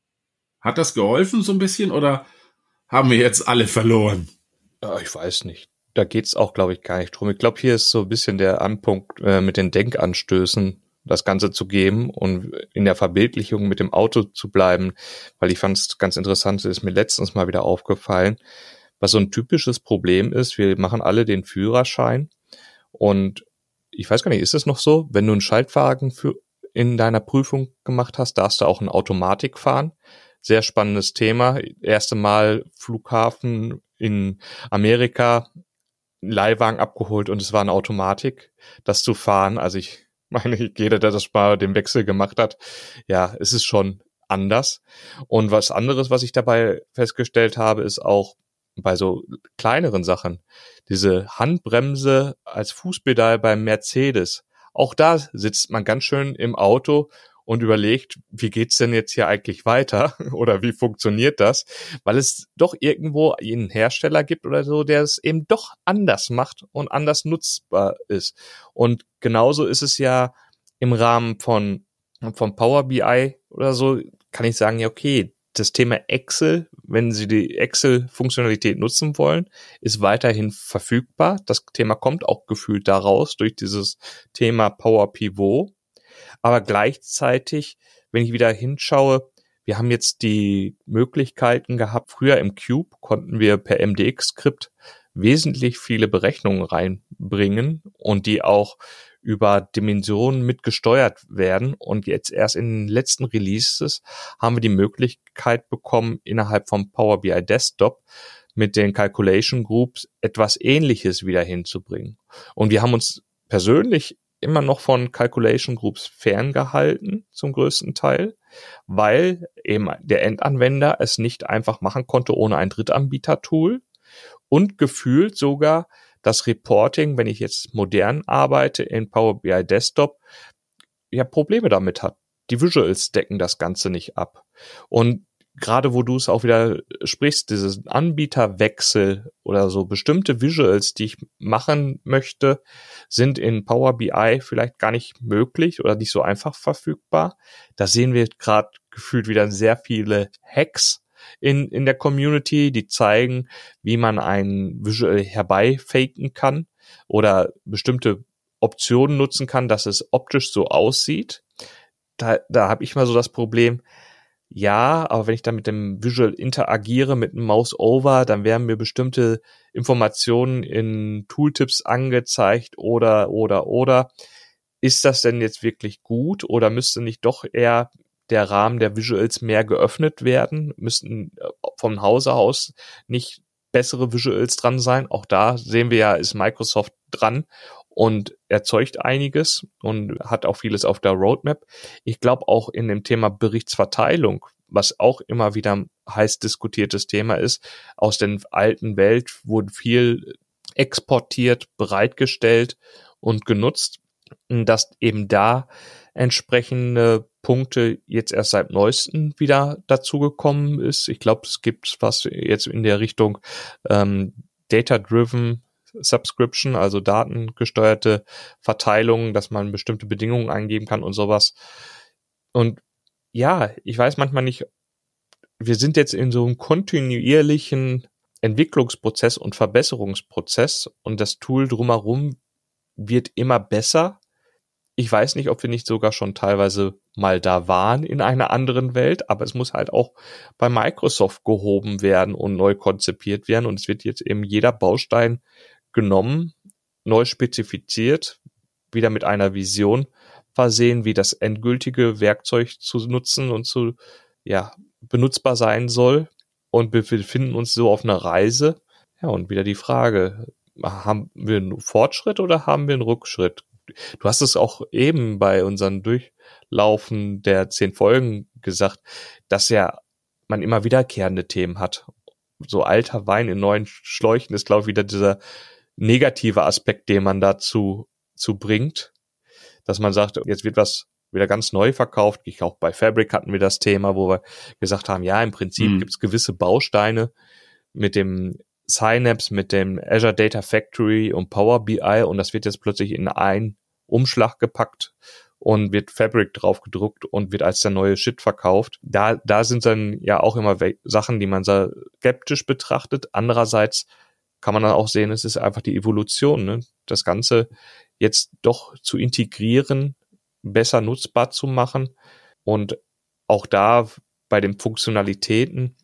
Hat das geholfen so ein bisschen oder haben wir jetzt alle verloren? Ich weiß nicht. Da geht's auch, glaube ich, gar nicht drum. Ich glaube, hier ist so ein bisschen der Anpunkt mit den Denkanstößen, das Ganze zu geben und in der Verbildlichung mit dem Auto zu bleiben, weil ich fand es ganz interessant, ist mir letztens mal wieder aufgefallen, was so ein typisches Problem ist. Wir machen alle den Führerschein und ich weiß gar nicht, ist es noch so, wenn du einen Schaltwagen in deiner Prüfung gemacht hast, darfst du auch in Automatik fahren. Sehr spannendes Thema. Erste Mal Flughafen in Amerika, Leihwagen abgeholt und es war eine Automatik, das zu fahren. Also ich meine, jeder, der das mal den Wechsel gemacht hat, ja, es ist schon anders. Und was anderes, was ich dabei festgestellt habe, ist auch bei so kleineren Sachen, diese Handbremse als Fußpedal beim Mercedes. Auch da sitzt man ganz schön im Auto und überlegt, wie geht's denn jetzt hier eigentlich weiter oder wie funktioniert das? Weil es doch irgendwo einen Hersteller gibt oder so, der es eben doch anders macht und anders nutzbar ist. Und genauso ist es ja im Rahmen von Power BI oder so, kann ich sagen, ja okay, das Thema Excel, wenn Sie die Excel-Funktionalität nutzen wollen, ist weiterhin verfügbar. Das Thema kommt auch gefühlt daraus durch dieses Thema Power Pivot. Aber gleichzeitig, wenn ich wieder hinschaue, wir haben jetzt die Möglichkeiten gehabt, früher im Cube konnten wir per MDX-Skript wesentlich viele Berechnungen reinbringen und die auch über Dimensionen mitgesteuert werden. Und jetzt erst in den letzten Releases haben wir die Möglichkeit bekommen, innerhalb vom Power BI Desktop mit den Calculation Groups etwas Ähnliches wieder hinzubringen. Und wir haben uns persönlich immer noch von Calculation Groups ferngehalten, zum größten Teil, weil eben der Endanwender es nicht einfach machen konnte ohne ein Drittanbieter-Tool und gefühlt sogar das Reporting, wenn ich jetzt modern arbeite in Power BI Desktop, ja Probleme damit hat. Die Visuals decken das Ganze nicht ab. Und gerade wo du es auch wieder sprichst, dieses Anbieterwechsel oder so bestimmte Visuals, die ich machen möchte, sind in Power BI vielleicht gar nicht möglich oder nicht so einfach verfügbar. Da sehen wir gerade gefühlt wieder sehr viele Hacks in der Community, die zeigen, wie man ein Visual herbeifaken kann oder bestimmte Optionen nutzen kann, dass es optisch so aussieht. Da habe ich mal so das Problem, ja, aber wenn ich dann mit dem Visual interagiere, mit einem Mouse-Over, dann werden mir bestimmte Informationen in Tooltips angezeigt oder. Ist das denn jetzt wirklich gut oder müsste nicht doch eher der Rahmen der Visuals mehr geöffnet werden? Müssten vom Hause aus nicht bessere Visuals dran sein? Auch da sehen wir ja, ist Microsoft dran und erzeugt einiges und hat auch vieles auf der Roadmap. Ich glaube auch in dem Thema Berichtsverteilung, was auch immer wieder ein heiß diskutiertes Thema ist, aus der alten Welt wurde viel exportiert, bereitgestellt und genutzt, dass eben da entsprechende Punkte jetzt erst seit neuestem wieder dazugekommen ist. Ich glaube, es gibt was jetzt in der Richtung Data-Driven Subscription, also datengesteuerte Verteilung, dass man bestimmte Bedingungen eingeben kann und sowas. Und ja, ich weiß manchmal nicht, wir sind jetzt in so einem kontinuierlichen Entwicklungsprozess und Verbesserungsprozess und das Tool drumherum wird immer besser. Ich weiß nicht, ob wir nicht sogar schon teilweise mal da waren in einer anderen Welt, aber es muss halt auch bei Microsoft gehoben werden und neu konzipiert werden und es wird jetzt eben jeder Baustein genommen, neu spezifiziert, wieder mit einer Vision versehen, wie das endgültige Werkzeug zu nutzen und zu, benutzbar sein soll. Und wir befinden uns so auf einer Reise. Ja, und wieder die Frage, haben wir einen Fortschritt oder haben wir einen Rückschritt? Du hast es auch eben bei unseren Durchlaufen der 10 Folgen gesagt, dass ja man immer wiederkehrende Themen hat. So alter Wein in neuen Schläuchen ist, glaube ich, wieder dieser negative Aspekt, den man dazu bringt, dass man sagt, jetzt wird was wieder ganz neu verkauft. Auch bei Fabric hatten wir das Thema, wo wir gesagt haben, ja, im Prinzip gibt es gewisse Bausteine mit dem Synapse, mit dem Azure Data Factory und Power BI und das wird jetzt plötzlich in einen Umschlag gepackt und wird Fabric drauf gedruckt und wird als der neue Shit verkauft. Da sind dann ja auch immer Sachen, die man skeptisch betrachtet. Andererseits kann man dann auch sehen, es ist einfach die Evolution, ne? Das Ganze jetzt doch zu integrieren, besser nutzbar zu machen und auch da bei den Funktionalitäten,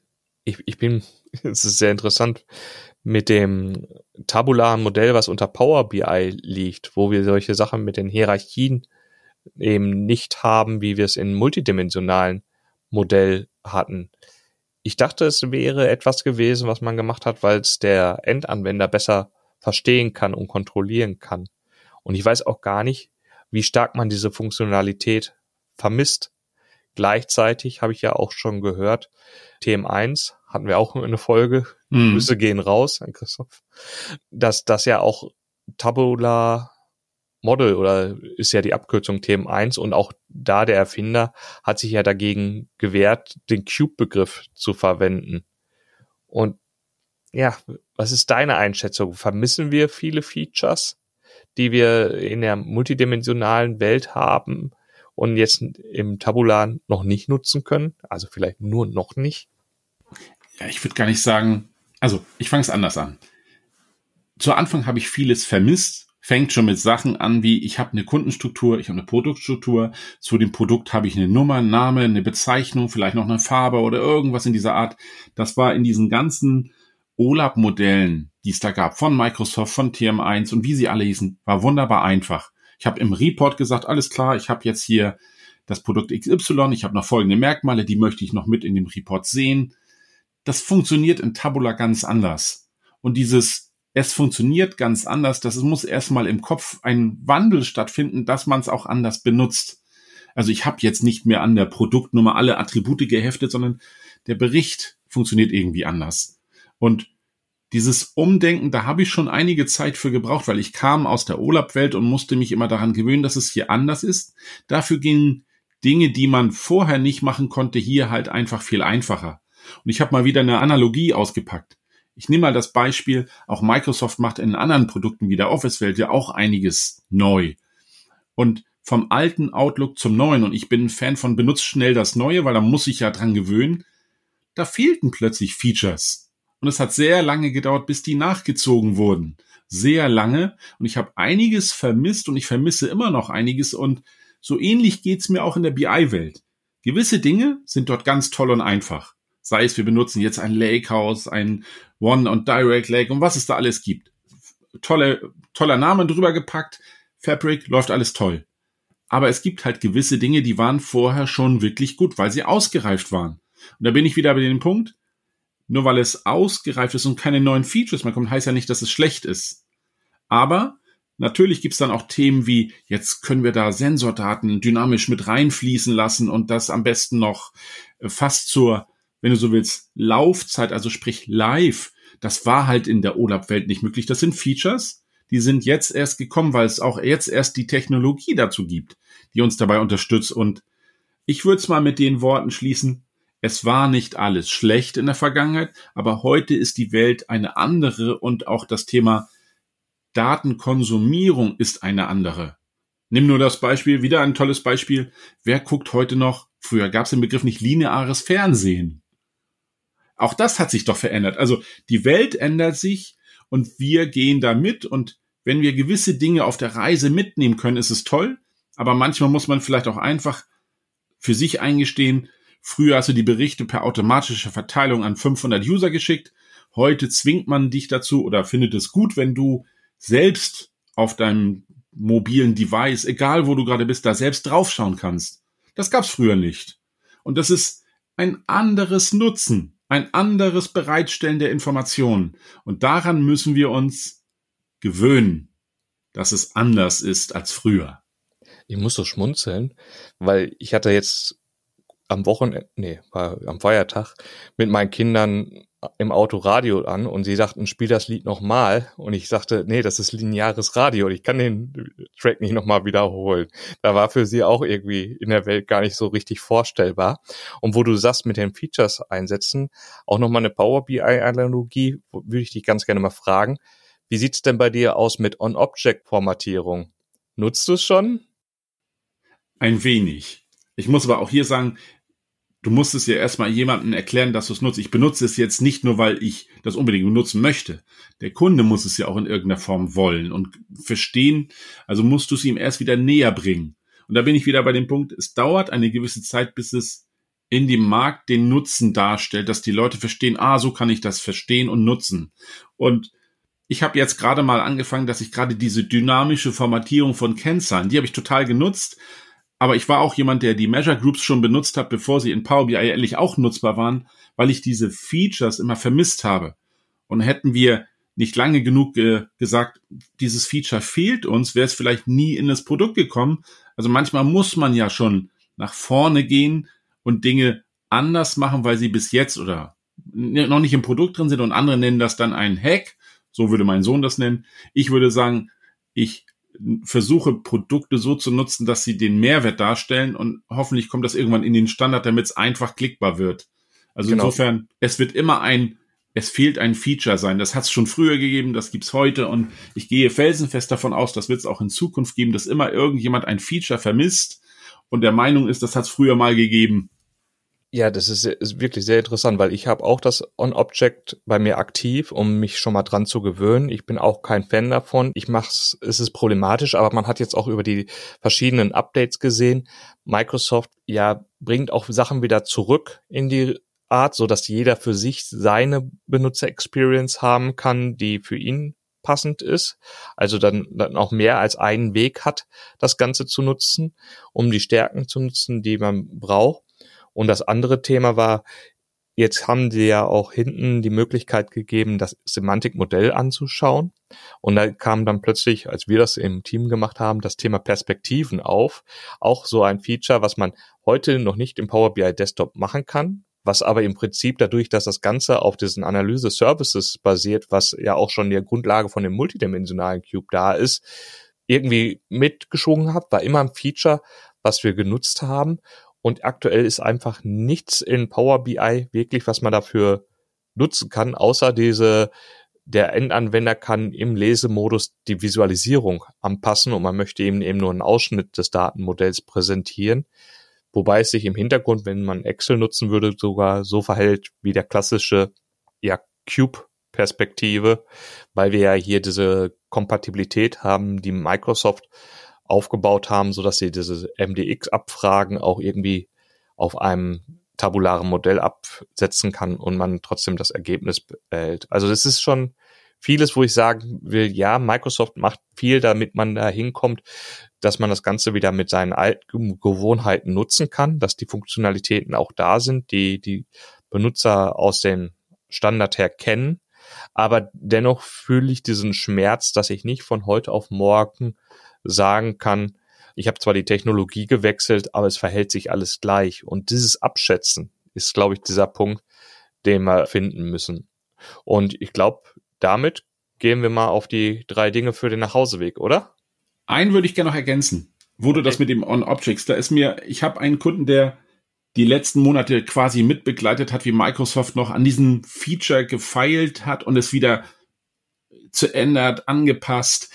es ist sehr interessant, mit dem tabularen Modell, was unter Power BI liegt, wo wir solche Sachen mit den Hierarchien eben nicht haben, wie wir es in multidimensionalen Modell hatten. Ich dachte, es wäre etwas gewesen, was man gemacht hat, weil es der Endanwender besser verstehen kann und kontrollieren kann. Und ich weiß auch gar nicht, wie stark man diese Funktionalität vermisst. Gleichzeitig habe ich ja auch schon gehört, TM1 hatten wir auch eine Folge, Grüße gehen raus an Christoph, dass das ja auch Tabular Model oder ist ja die Abkürzung TM1 und auch da der Erfinder hat sich ja dagegen gewehrt, den Cube-Begriff zu verwenden. Und ja, was ist deine Einschätzung? Vermissen wir viele Features, die wir in der multidimensionalen Welt haben und jetzt im Tabular noch nicht nutzen können? Also vielleicht nur noch nicht? Ja, ich würde gar nicht sagen, also ich fange es anders an. Zu Anfang habe ich vieles vermisst, fängt schon mit Sachen an wie, ich habe eine Kundenstruktur, ich habe eine Produktstruktur, zu dem Produkt habe ich eine Nummer, einen Namen, eine Bezeichnung, vielleicht noch eine Farbe oder irgendwas in dieser Art. Das war in diesen ganzen OLAP-Modellen, die es da gab, von Microsoft, von TM1 und wie sie alle hießen, war wunderbar einfach. Ich habe im Report gesagt, alles klar, ich habe jetzt hier das Produkt XY, ich habe noch folgende Merkmale, die möchte ich noch mit in dem Report sehen. Das funktioniert in Tabular ganz anders. Und es funktioniert ganz anders, das muss erstmal im Kopf ein Wandel stattfinden, dass man es auch anders benutzt. Also ich habe jetzt nicht mehr an der Produktnummer alle Attribute geheftet, sondern der Bericht funktioniert irgendwie anders. Und dieses Umdenken, da habe ich schon einige Zeit für gebraucht, weil ich kam aus der OLAP-Welt und musste mich immer daran gewöhnen, dass es hier anders ist. Dafür gingen Dinge, die man vorher nicht machen konnte, hier halt einfach viel einfacher. Und ich habe mal wieder eine Analogie ausgepackt. Ich nehme mal das Beispiel, auch Microsoft macht in anderen Produkten wie der Office-Welt ja auch einiges neu. Und vom alten Outlook zum neuen, und ich bin ein Fan von benutzt schnell das Neue, weil da muss ich ja dran gewöhnen, da fehlten plötzlich Features. Und es hat sehr lange gedauert, bis die nachgezogen wurden. Sehr lange. Und ich habe einiges vermisst und ich vermisse immer noch einiges. Und so ähnlich geht's mir auch in der BI-Welt. Gewisse Dinge sind dort ganz toll und einfach. Sei es, wir benutzen jetzt ein Lakehouse, ein One- und Direct Lake und was es da alles gibt. Toller Name drüber gepackt. Fabric, läuft alles toll. Aber es gibt halt gewisse Dinge, die waren vorher schon wirklich gut, weil sie ausgereift waren. Und da bin ich wieder bei dem Punkt, nur weil es ausgereift ist und keine neuen Features mehr kommen, heißt ja nicht, dass es schlecht ist. Aber natürlich gibt's dann auch Themen wie, jetzt können wir da Sensordaten dynamisch mit reinfließen lassen und das am besten noch fast zur, wenn du so willst, Laufzeit, also sprich live. Das war halt in der OLAP-Welt nicht möglich. Das sind Features, die sind jetzt erst gekommen, weil es auch jetzt erst die Technologie dazu gibt, die uns dabei unterstützt. Und Ich würde es mal mit den Worten schließen, es war nicht alles schlecht in der Vergangenheit, aber heute ist die Welt eine andere und auch das Thema Datenkonsumierung ist eine andere. Nimm nur das Beispiel, wieder ein tolles Beispiel. Wer guckt heute noch, früher gab es den Begriff nicht lineares Fernsehen. Auch das hat sich doch verändert. Also die Welt ändert sich und wir gehen da mit und wenn wir gewisse Dinge auf der Reise mitnehmen können, ist es toll, aber manchmal muss man vielleicht auch einfach für sich eingestehen, früher hast du die Berichte per automatischer Verteilung an 500 User geschickt, heute zwingt man dich dazu oder findet es gut, wenn du selbst auf deinem mobilen Device, egal wo du gerade bist, da selbst draufschauen kannst. Das gab's früher nicht. Und das ist ein anderes Nutzen, ein anderes Bereitstellen der Informationen. Und daran müssen wir uns gewöhnen, dass es anders ist als früher. Ich muss so schmunzeln, weil ich hatte jetzt am Feiertag mit meinen Kindern im Auto Radio an und sie sagten, spiel das Lied nochmal. Und ich sagte, nee, das ist lineares Radio und ich kann den Track nicht nochmal wiederholen. Da war für sie auch irgendwie in der Welt gar nicht so richtig vorstellbar. Und wo du sagst, mit den Features einsetzen, auch nochmal eine Power BI-Analogie, würde ich dich ganz gerne mal fragen. Wie sieht's denn bei dir aus mit On-Object-Formatierung? Nutzt du es schon? Ein wenig. Ich muss aber auch hier sagen, du musst es ja erstmal jemandem erklären, dass du es nutzt. Ich benutze es jetzt nicht nur, weil ich das unbedingt benutzen möchte. Der Kunde muss es ja auch in irgendeiner Form wollen und verstehen. Also musst du es ihm erst wieder näher bringen. Und da bin ich wieder bei dem Punkt, es dauert eine gewisse Zeit, bis es in dem Markt den Nutzen darstellt, dass die Leute verstehen, so kann ich das verstehen und nutzen. Und ich habe jetzt gerade mal angefangen, dass ich gerade diese dynamische Formatierung von Kennzahlen, die habe ich total genutzt. Aber ich war auch jemand, der die Measure Groups schon benutzt hat, bevor sie in Power BI ehrlich auch nutzbar waren, weil ich diese Features immer vermisst habe. Und hätten wir nicht lange genug gesagt, dieses Feature fehlt uns, wäre es vielleicht nie in das Produkt gekommen. Also manchmal muss man ja schon nach vorne gehen und Dinge anders machen, weil sie bis jetzt oder noch nicht im Produkt drin sind und andere nennen das dann einen Hack. So würde mein Sohn das nennen. Ich würde sagen, ich versuche Produkte so zu nutzen, dass sie den Mehrwert darstellen und hoffentlich kommt das irgendwann in den Standard, damit es einfach klickbar wird. Also genau. Insofern, es fehlt ein Feature sein. Das hat es schon früher gegeben, das gibt's heute und ich gehe felsenfest davon aus, das wird es auch in Zukunft geben, dass immer irgendjemand ein Feature vermisst und der Meinung ist, das hat es früher mal gegeben. Ja, das ist wirklich sehr interessant, weil ich habe auch das On-Object bei mir aktiv, um mich schon mal dran zu gewöhnen. Ich bin auch kein Fan davon. Es ist problematisch, aber man hat jetzt auch über die verschiedenen Updates gesehen. Microsoft bringt auch Sachen wieder zurück in die Art, so dass jeder für sich seine Benutzer-Experience haben kann, die für ihn passend ist. Also dann auch mehr als einen Weg hat, das Ganze zu nutzen, um die Stärken zu nutzen, die man braucht. Und das andere Thema war, jetzt haben sie ja auch hinten die Möglichkeit gegeben, das Semantikmodell anzuschauen. Und da kam dann plötzlich, als wir das im Team gemacht haben, das Thema Perspektiven auf. Auch so ein Feature, was man heute noch nicht im Power BI Desktop machen kann, was aber im Prinzip dadurch, dass das Ganze auf diesen Analyse-Services basiert, was ja auch schon die Grundlage von dem multidimensionalen Cube da ist, irgendwie mitgeschwungen hat, war immer ein Feature, was wir genutzt haben. Und aktuell ist einfach nichts in Power BI wirklich, was man dafür nutzen kann, außer der Endanwender kann im Lesemodus die Visualisierung anpassen und man möchte eben nur einen Ausschnitt des Datenmodells präsentieren. Wobei es sich im Hintergrund, wenn man Excel nutzen würde, sogar so verhält wie der klassische Cube-Perspektive, weil wir ja hier diese Kompatibilität haben, die Microsoft aufgebaut haben, so dass sie diese MDX-Abfragen auch irgendwie auf einem tabularen Modell absetzen kann und man trotzdem das Ergebnis behält. Also das ist schon vieles, wo ich sagen will, ja, Microsoft macht viel, damit man da hinkommt, dass man das Ganze wieder mit seinen alten Gewohnheiten nutzen kann, dass die Funktionalitäten auch da sind, die Benutzer aus dem Standard her kennen. Aber dennoch fühle ich diesen Schmerz, dass ich nicht von heute auf morgen sagen kann, ich habe zwar die Technologie gewechselt, aber es verhält sich alles gleich. Und dieses Abschätzen ist, glaube ich, dieser Punkt, den wir finden müssen. Und ich glaube, damit gehen wir mal auf die 3 Dinge für den Nachhauseweg, oder? Einen würde ich gerne noch ergänzen, wo du das mit dem On-Objects, ich habe einen Kunden, der die letzten Monate quasi mitbegleitet hat, wie Microsoft noch an diesem Feature gefeilt hat und es wieder zu ändert, angepasst.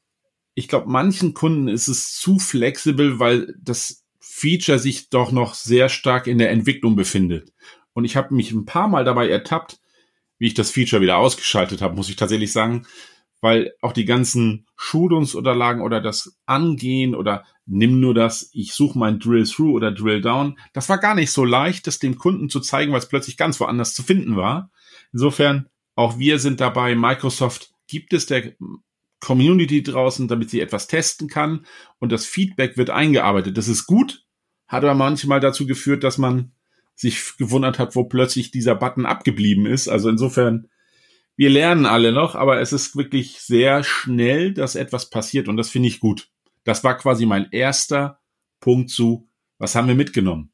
Ich glaube, manchen Kunden ist es zu flexibel, weil das Feature sich doch noch sehr stark in der Entwicklung befindet. Und ich habe mich ein paar Mal dabei ertappt, wie ich das Feature wieder ausgeschaltet habe, muss ich tatsächlich sagen, weil auch die ganzen Schulungsunterlagen oder das Angehen oder nimm nur das, ich suche mein Drill-Through oder Drill-Down, das war gar nicht so leicht, das dem Kunden zu zeigen, weil es plötzlich ganz woanders zu finden war. Insofern, auch wir sind dabei, Microsoft gibt es der Community draußen, damit sie etwas testen kann und das Feedback wird eingearbeitet. Das ist gut, hat aber manchmal dazu geführt, dass man sich gewundert hat, wo plötzlich dieser Button abgeblieben ist. Also insofern, wir lernen alle noch, aber es ist wirklich sehr schnell, dass etwas passiert und das finde ich gut. Das war quasi mein erster Punkt zu, was haben wir mitgenommen?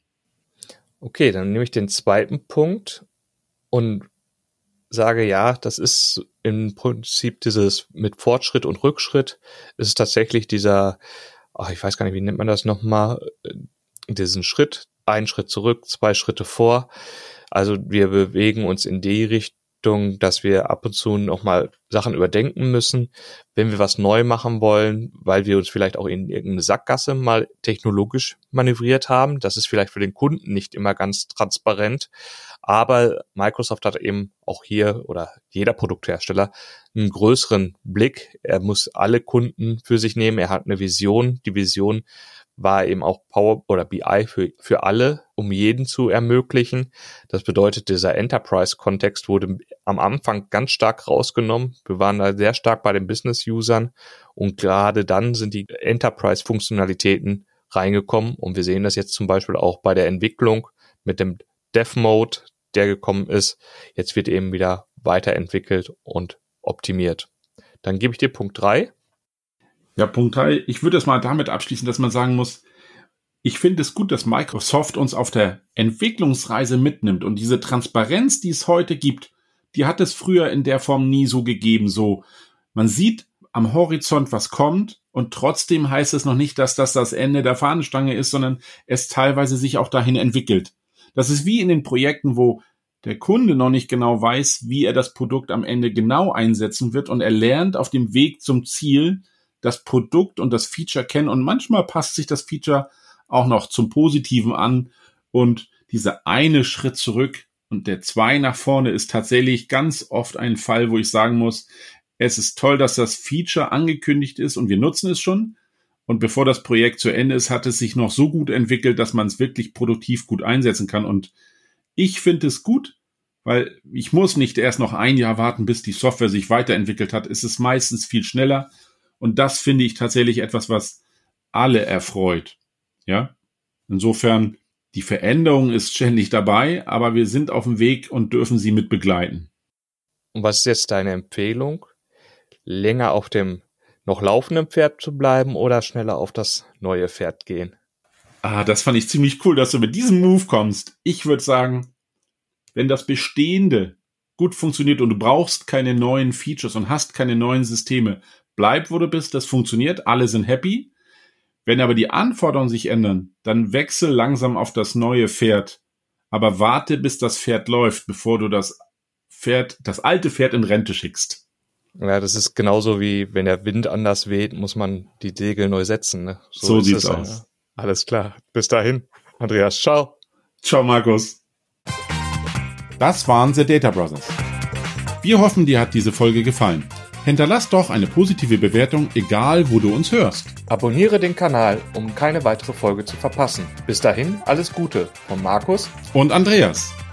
Okay, dann nehme ich den zweiten Punkt und sage, ja, das ist im Prinzip dieses mit Fortschritt und Rückschritt, ist tatsächlich dieser, ich weiß gar nicht, wie nennt man das nochmal, diesen Schritt, ein Schritt zurück, 2 Schritte vor. Also wir bewegen uns in die Richtung, dass wir ab und zu nochmal Sachen überdenken müssen, wenn wir was neu machen wollen, weil wir uns vielleicht auch in irgendeine Sackgasse mal technologisch manövriert haben. Das ist vielleicht für den Kunden nicht immer ganz transparent, aber Microsoft hat eben auch hier oder jeder Produkthersteller einen größeren Blick. Er muss alle Kunden für sich nehmen. Er hat eine Vision. Die Vision war eben auch Power oder BI für alle, um jeden zu ermöglichen. Das bedeutet, dieser Enterprise-Kontext wurde am Anfang ganz stark rausgenommen. Wir waren da sehr stark bei den Business-Usern und gerade dann sind die Enterprise-Funktionalitäten reingekommen und wir sehen das jetzt zum Beispiel auch bei der Entwicklung mit dem Dev-Mode, der gekommen ist. Jetzt wird eben wieder weiterentwickelt und optimiert. Dann gebe ich dir Punkt 3. Ja, Punkt 3. Ich würde es mal damit abschließen, dass man sagen muss, ich finde es gut, dass Microsoft uns auf der Entwicklungsreise mitnimmt und diese Transparenz, die es heute gibt, die hat es früher in der Form nie so gegeben. So, man sieht am Horizont, was kommt und trotzdem heißt es noch nicht, dass das Ende der Fahnenstange ist, sondern es teilweise sich auch dahin entwickelt. Das ist wie in den Projekten, wo der Kunde noch nicht genau weiß, wie er das Produkt am Ende genau einsetzen wird und er lernt auf dem Weg zum Ziel das Produkt und das Feature kennen und manchmal passt sich das Feature auch noch zum Positiven an und dieser eine Schritt zurück und der 2 nach vorne ist tatsächlich ganz oft ein Fall, wo ich sagen muss, es ist toll, dass das Feature angekündigt ist und wir nutzen es schon und bevor das Projekt zu Ende ist, hat es sich noch so gut entwickelt, dass man es wirklich produktiv gut einsetzen kann und ich finde es gut, weil ich muss nicht erst noch ein Jahr warten, bis die Software sich weiterentwickelt hat. Es ist meistens viel schneller. Und das finde ich tatsächlich etwas, was alle erfreut. Ja, insofern, die Veränderung ist ständig dabei, aber wir sind auf dem Weg und dürfen sie mit begleiten. Und was ist jetzt deine Empfehlung? Länger auf dem noch laufenden Pferd zu bleiben oder schneller auf das neue Pferd gehen? Das fand ich ziemlich cool, dass du mit diesem Move kommst. Ich würde sagen, wenn das Bestehende gut funktioniert und du brauchst keine neuen Features und hast keine neuen Systeme, bleib, wo du bist, das funktioniert, alle sind happy. Wenn aber die Anforderungen sich ändern, dann wechsel langsam auf das neue Pferd. Aber warte, bis das Pferd läuft, bevor du das alte Pferd in Rente schickst. Ja, das ist genauso wie, wenn der Wind anders weht, muss man die Segel neu setzen. Ne? So sieht's aus. Ja. Alles klar. Bis dahin. Andreas, ciao. Ciao, Markus. Das waren The Data Brothers. Wir hoffen, dir hat diese Folge gefallen. Hinterlass doch eine positive Bewertung, egal wo du uns hörst. Abonniere den Kanal, um keine weitere Folge zu verpassen. Bis dahin, alles Gute von Markus und Andreas.